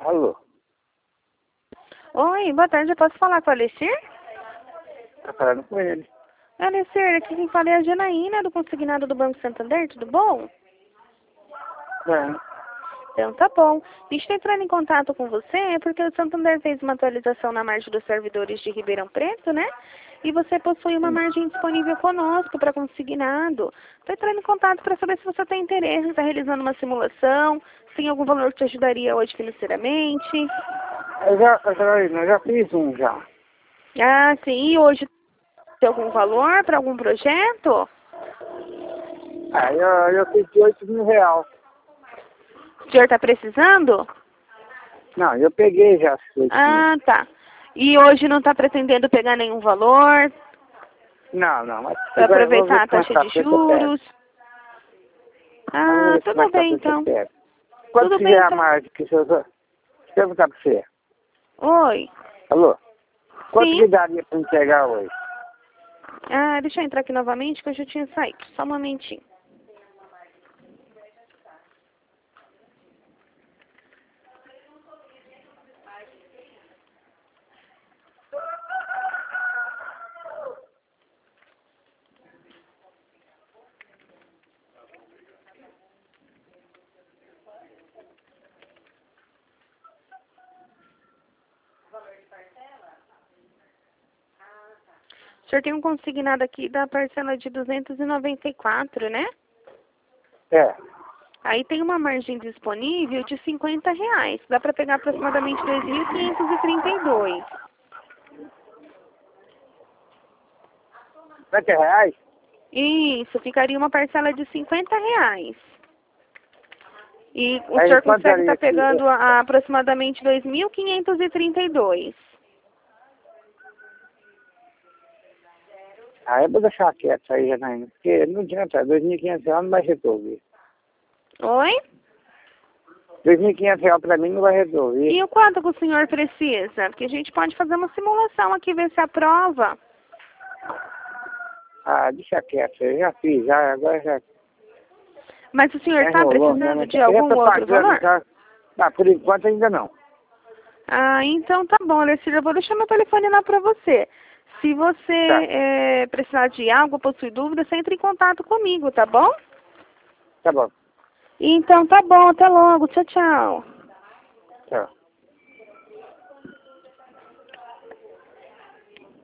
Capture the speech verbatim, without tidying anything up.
Alô? Oi, boa tarde, eu posso falar com o Alessir? Tá falando com ele. Alessir, aqui quem fala é a Janaína, do consignado do Banco Santander, tudo bom? É. Então tá bom. Deixa eu entrar em contato com você, porque o Santander fez uma atualização na margem dos servidores de Ribeirão Preto, né? E você possui uma Sim. margem disponível conosco para consignado. Estou entrando em contato para saber se você tem interesse, está realizando uma simulação, se tem algum valor que te ajudaria hoje financeiramente. Eu já, Carolina, eu já fiz um já. Ah, sim. E hoje tem algum valor para algum projeto? Ah, eu, eu fiz de oito mil reais. O senhor está precisando? Não, eu peguei já esses oito mil. Ah, tá. E hoje não está pretendendo pegar nenhum valor Não, não, mas para agora eu vou ver aproveitar a como é taxa que tá de feito, eu pego. juros? Vamos Ah, ver como é tudo que tá bem feito, eu então. pego. Quanto Tudo que bem é a então. margem que você usa? Deixa eu perguntar pra você. Oi. Alô? Quanto Sim. que daria pra entregar hoje? Ah, deixa eu entrar aqui novamente que eu já tinha saído. Só um momentinho. O senhor tem um consignado aqui da parcela de duzentos e noventa e quatro, né? É. Aí tem uma margem disponível de cinquenta reais. Dá para pegar aproximadamente dois mil quinhentos e trinta e dois. cinquenta reais? Isso, ficaria uma parcela de cinquenta reais. E o Aí senhor quanto consegue daria estar aqui? pegando a, aproximadamente dois mil quinhentos e trinta e dois. Ah, eu vou deixar quieto isso aí, Janaína. Porque não adianta, dois mil e quinhentos reais não vai resolver. Oi? dois mil e quinhentos reais pra mim não vai resolver. E o quanto que o senhor precisa? Porque a gente pode fazer uma simulação aqui, ver se aprova. Ah, deixa quieto, eu já fiz, já, agora já, Mas o senhor já está enrolou mesmo. precisando de Eu já algum tô outro pagando valor? já. Ah, por enquanto ainda não. Ah, então tá bom, Alessandra. Eu vou deixar meu telefone lá para você. Se você Tá, eh, precisar de algo, possuir dúvida, você entra em contato comigo, tá bom? tá bom. Então tá bom, até logo. Tchau, tchau. Tchau.